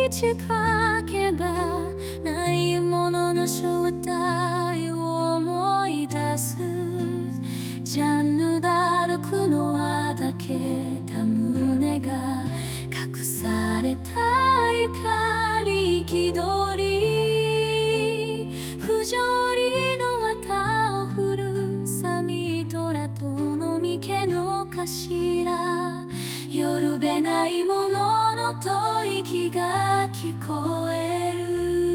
ちかけばないものの正体を思い出す。ジャンヌ・ダルクのあだけた胸が隠された怒り憤り、不条理の綿を振るサミトラとのみけの頭、よるべないものの吐息が聞こえる。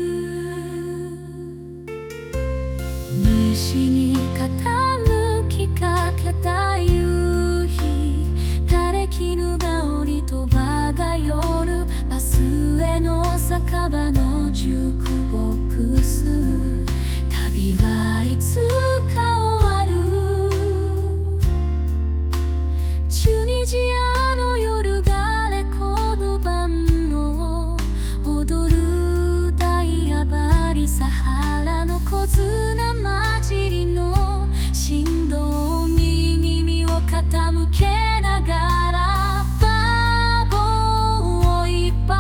西に傾きかけた夕日、枯れ絹香りと葉が夜、バスへの酒場のジュークボックス、旅はいつか終わる。チュニジアの夜がレコード盤の踊るダイヤバリ、サハラの小綱混じりの振動に耳を傾けながら、バーボンを一杯、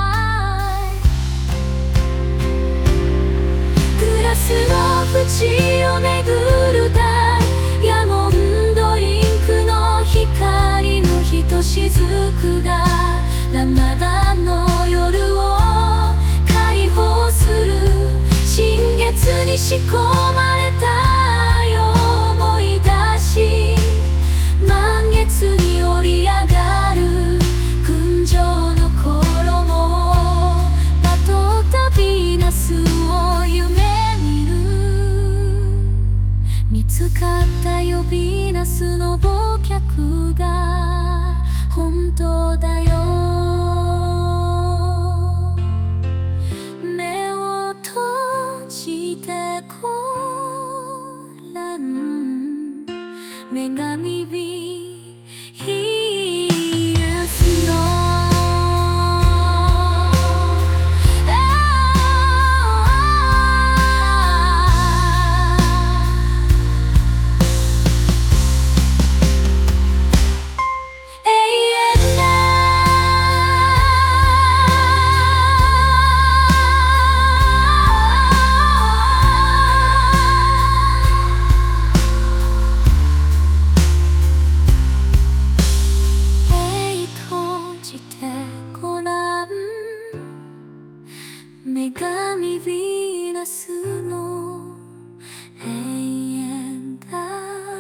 グラスの縁を巡るダイヤモンドインクの光のひとしずくがラマダンの夜を解放する。新月に仕込ま